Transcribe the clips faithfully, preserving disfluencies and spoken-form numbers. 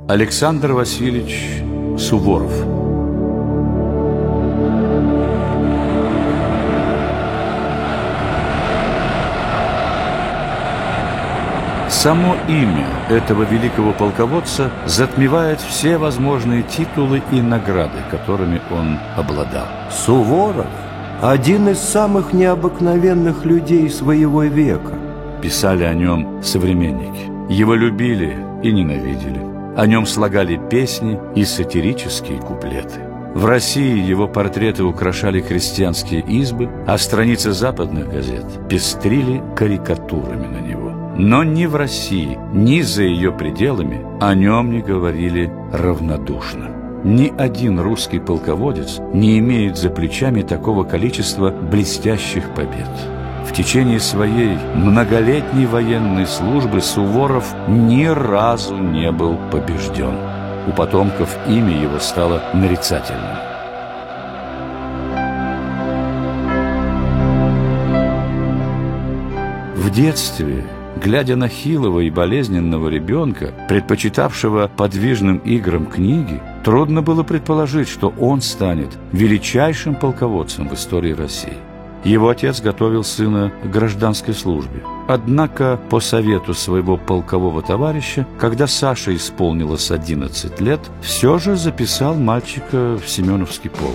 Александр Васильевич Суворов. Само имя этого великого полководца затмевает все возможные титулы и награды, которыми он обладал. Суворов – один из самых необыкновенных людей своего века. Писали о нем современники. Его любили и ненавидели. О нем слагали песни и сатирические куплеты. В России его портреты украшали крестьянские избы, а страницы западных газет пестрили карикатурами на него. Но ни в России, ни за ее пределами о нем не говорили равнодушно. Ни один русский полководец не имеет за плечами такого количества блестящих побед. В течение своей многолетней военной службы Суворов ни разу не был побежден. У потомков имя его стало нарицательным. В детстве, глядя на хилого и болезненного ребенка, предпочитавшего подвижным играм книги, трудно было предположить, что он станет величайшим полководцем в истории России. Его отец готовил сына к гражданской службе. Однако, по совету своего полкового товарища, когда Саше исполнилось одиннадцать лет, все же записал мальчика в Семеновский полк.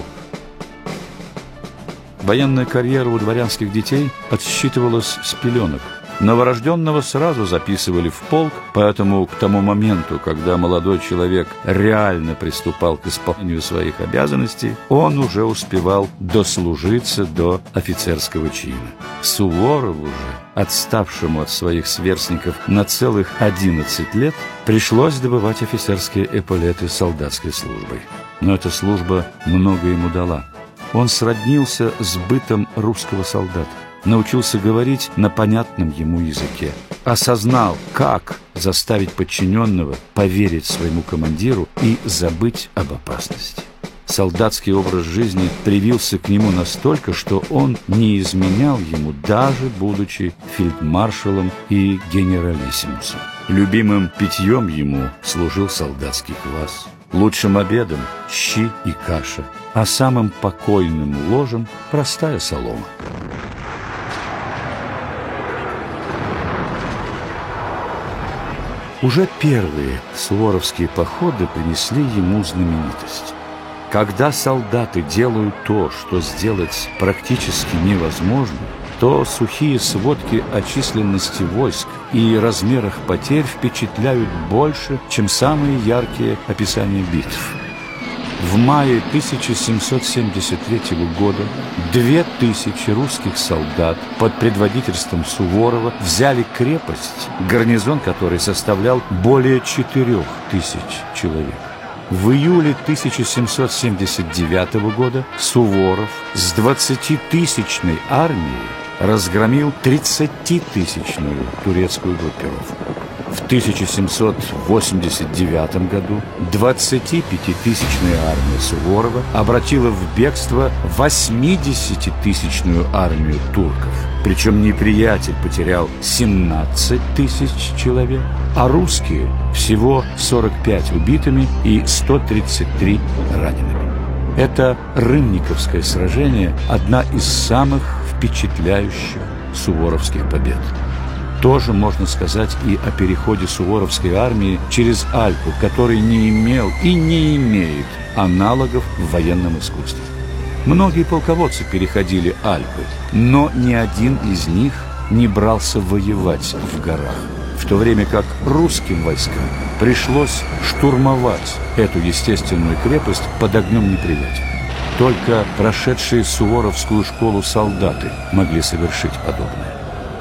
Военная карьера у дворянских детей отсчитывалась с пеленок. Новорожденного сразу записывали в полк, поэтому к тому моменту, когда молодой человек реально приступал к исполнению своих обязанностей, он уже успевал дослужиться до офицерского чина. Суворову же, отставшему от своих сверстников на целых одиннадцать лет, пришлось добывать офицерские эполеты солдатской службой. Но эта служба много ему дала. Он сроднился с бытом русского солдата, научился говорить на понятном ему языке, осознал, как заставить подчиненного поверить своему командиру и забыть об опасности. Солдатский образ жизни привился к нему настолько, что он не изменял ему, даже будучи фельдмаршалом и генералиссимусом. Любимым питьем ему служил солдатский квас, лучшим обедом – щи и каша, а самым покойным ложем – простая солома. Уже первые суворовские походы принесли ему знаменитость. Когда солдаты делают то, что сделать практически невозможно, то сухие сводки о численности войск и размерах потерь впечатляют больше, чем самые яркие описания битв. В мае тысяча семьсот семьдесят третьего года две тысячи русских солдат под предводительством Суворова взяли крепость, гарнизон которой составлял более четырех тысяч человек. В июле тысяча семьсот семьдесят девятого года Суворов с двадцатитысячной армией разгромил тридцатитысячную турецкую группировку. В тысяча семьсот восемьдесят девятом году двадцатипятитысячная армия Суворова обратила в бегство восьмидесятитысячную армию турков. Причем неприятель потерял семнадцать тысяч человек, а русские всего сорок пять убитыми и сто тридцать три ранеными. Это Рымниковское сражение – одна из самых впечатляющих суворовских побед. Тоже можно сказать и о переходе суворовской армии через Альпы, который не имел и не имеет аналогов в военном искусстве. Многие полководцы переходили Альпы, но ни один из них не брался воевать в горах, в то время как русским войскам пришлось штурмовать эту естественную крепость под огнем неприятеля. Только прошедшие суворовскую школу солдаты могли совершить подобное.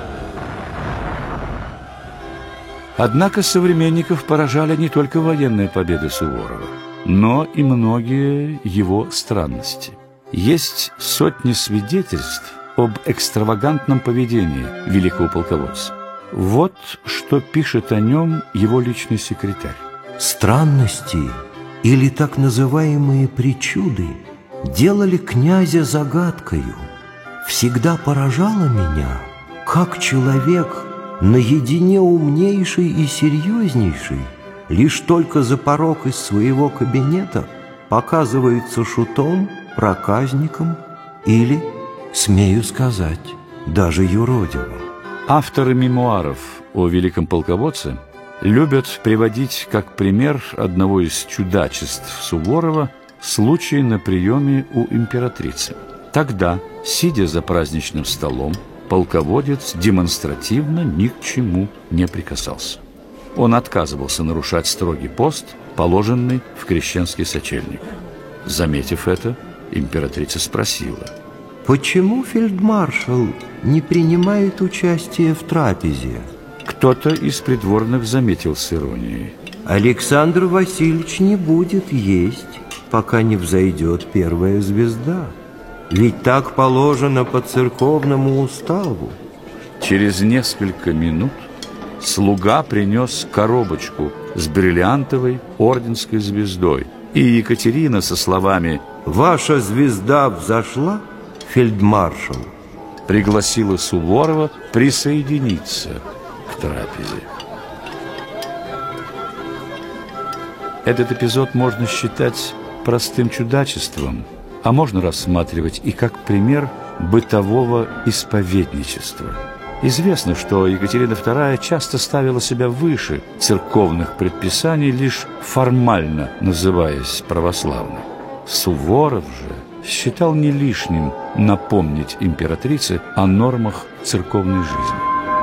Однако современников поражали не только военные победы Суворова, но и многие его странности. Есть сотни свидетельств об экстравагантном поведении великого полководца. Вот что пишет о нем его личный секретарь. Странности или так называемые причуды делали князя загадкою. Всегда поражало меня, как человек наедине умнейший и серьезнейший лишь только за порог из своего кабинета показывается шутом, проказником или, смею сказать, даже юродивым. Авторы мемуаров о великом полководце любят приводить как пример одного из чудачеств Суворова случай на приеме у императрицы. Тогда, сидя за праздничным столом, полководец демонстративно ни к чему не прикасался. Он отказывался нарушать строгий пост, положенный в крещенский сочельник. Заметив это, императрица спросила: «Почему фельдмаршал не принимает участие в трапезе?» Кто-то из придворных заметил с иронией: «Александр Васильевич не будет есть, пока не взойдет первая звезда. Ведь так положено по церковному уставу». Через несколько минут слуга принес коробочку с бриллиантовой орденской звездой, и Екатерина со словами «Ваша звезда взошла, фельдмаршал», пригласила Суворова присоединиться к трапезе. Этот эпизод можно считать простым чудачеством, а можно рассматривать и как пример бытового исповедничества. Известно, что Екатерина вторая часто ставила себя выше церковных предписаний, лишь формально называясь православной. Суворов же считал не лишним напомнить императрице о нормах церковной жизни.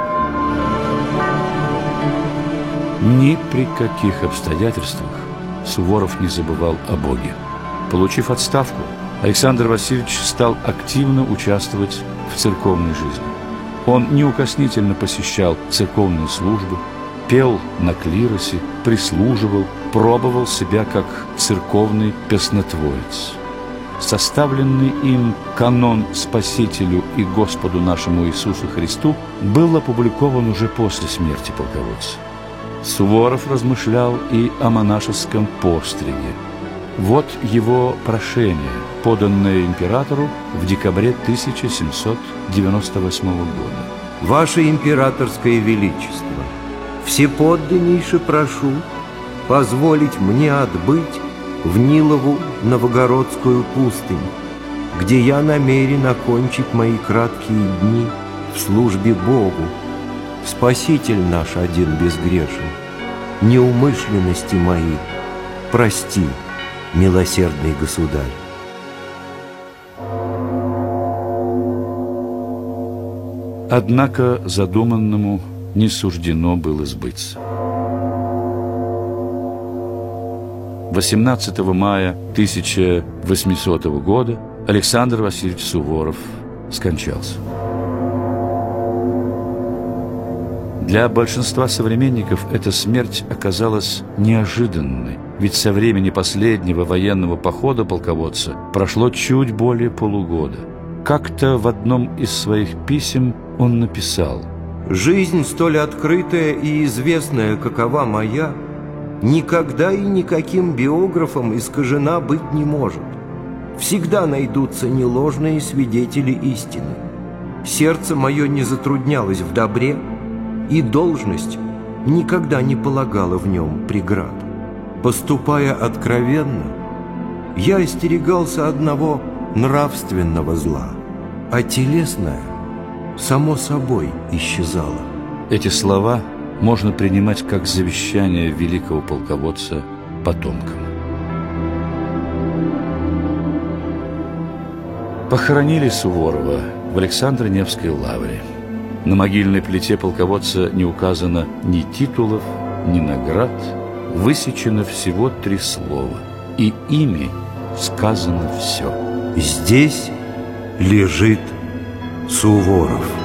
Ни при каких обстоятельствах Суворов не забывал о Боге. Получив отставку, Александр Васильевич стал активно участвовать в церковной жизни. Он неукоснительно посещал церковные службы, пел на клиросе, прислуживал, пробовал себя как церковный песнотворец. Составленный им канон Спасителю и Господу нашему Иисусу Христу был опубликован уже после смерти полководца. Суворов размышлял и о монашеском постриге. Вот его прошение, поданное императору в декабре тысяча семьсот девяносто восьмого года. «Ваше императорское величество, всеподданнейше прошу позволить мне отбыть в Нилову Новогородскую пустынь, где я намерен окончить мои краткие дни в службе Богу. Спаситель наш один безгрешен, неумышленности мои прости, милосердный государь». Однако задуманному не суждено было сбыться. восемнадцатого мая тысяча восьмисотого года Александр Васильевич Суворов скончался. Для большинства современников эта смерть оказалась неожиданной, ведь со времени последнего военного похода полководца прошло чуть более полугода. Как-то в одном из своих писем он написал: «Жизнь, столь открытая и известная, какова моя, никогда и никаким биографом искажена быть не может. Всегда найдутся неложные свидетели истины. Сердце мое не затруднялось в добре, и должность никогда не полагала в нем преград. Поступая откровенно, я остерегался одного нравственного зла, а телесное само собой исчезало». Эти слова можно принимать как завещание великого полководца потомкам. Похоронили Суворова в Александро-Невской лавре. На могильной плите полководца не указано ни титулов, ни наград, высечено всего три слова, и ими сказано все. «Здесь лежит Суворов».